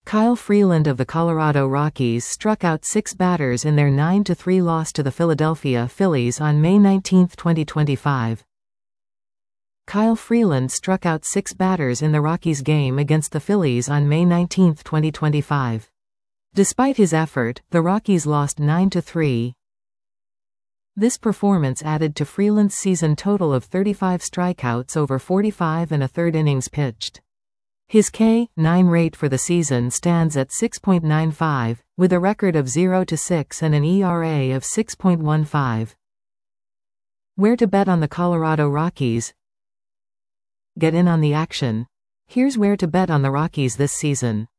Kyle Freeland of the Colorado Rockies struck out 6 batters in their 9-3 loss to the Philadelphia Phillies on May 19, 2025. Kyle Freeland struck out 6 batters in the Rockies game against the Phillies on May 19, 2025. Despite his effort, the Rockies lost 9-3. This performance added to Freeland's season total of 35 strikeouts over 45 1/3 innings pitched. His K/9 rate for the season stands at 6.95, with a record of 0-6 and an ERA of 6.15. Where to bet on the Colorado Rockies? Get in on the action. Here's where to bet on the Rockies this season.